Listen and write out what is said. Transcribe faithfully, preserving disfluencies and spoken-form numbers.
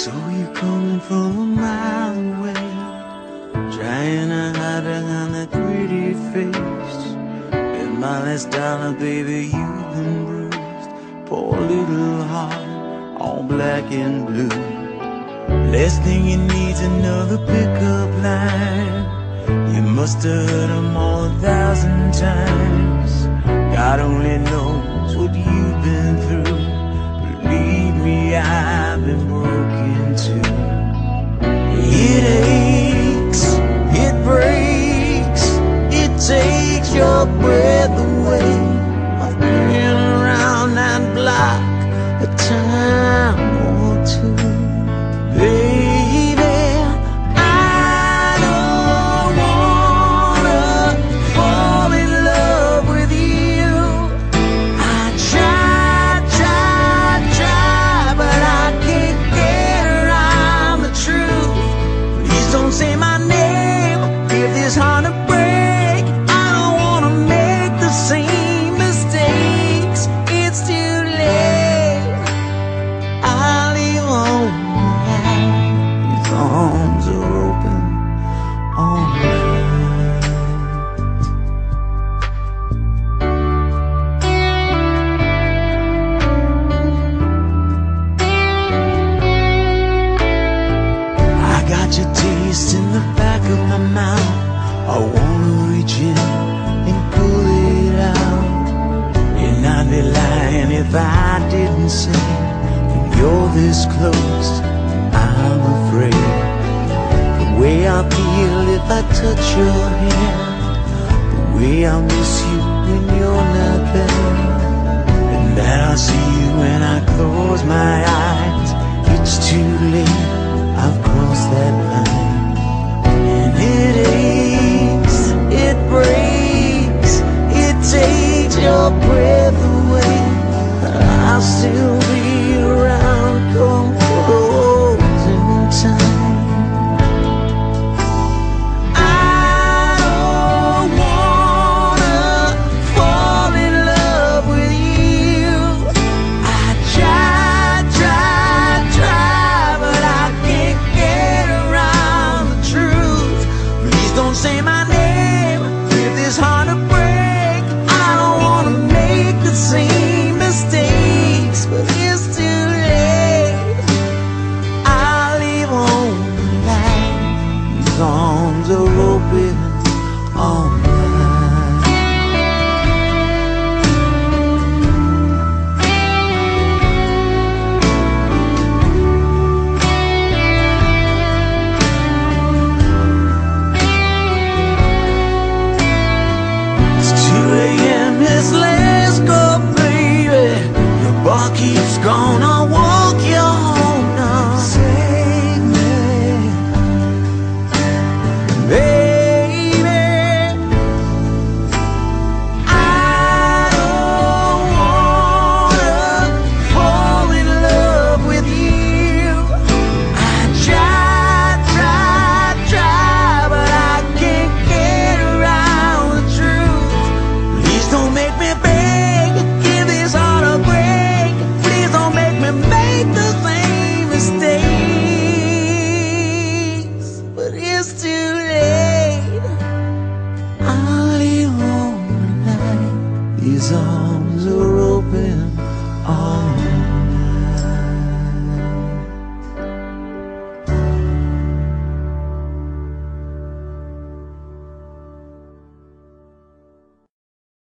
So you're coming from a mile away, trying to hide behind that pretty face. With my last dollar, baby, you've been bruised. Poor little heart, all black and blue. Last thing you need's another pickup line. You must have heard them all a thousand times. God only knows what you've been through. Believe me, I've been broken too. It aches, it breaks, it takes your breath away. I've been around that block a time or two. Baby, I don't wanna fall in love with you. I try, try, try, but I can't get around the truth. Please don't say my name if this heart to break. I don't wanna make the same mistakes. It's too late. I'll leave on. His arms are open all night. I got your taste in the back of my mouth. I wanna reach in and pull it out. And I'd be lying if I didn't say, when you're this close, I'm afraid. The way I feel if I touch your hand, the way I miss you when you're not there, and that I see you when I close my eyes. It's too late, I've crossed that line. And it aches, it breaks, it takes your breath away. I'll still be around, come closing time. I don't wanna fall in love with you. I try, try, try, but I can't get around the truth. Please don't say my name if this heart to break. I don't wanna make the same mistakes, but it's too late. I'll leave on the light. His arms are open all night. It's two A M, yes, let's go, baby. The bar keeps going, I'll walk you home now. Save me, baby. I don't wanna fall in love with you. I try, try, try, but I can't get around the truth. Please don't make me beg, give this heart a break. Please don't make me make the same mistakes, but it's too late. I'll leave home tonight. Is all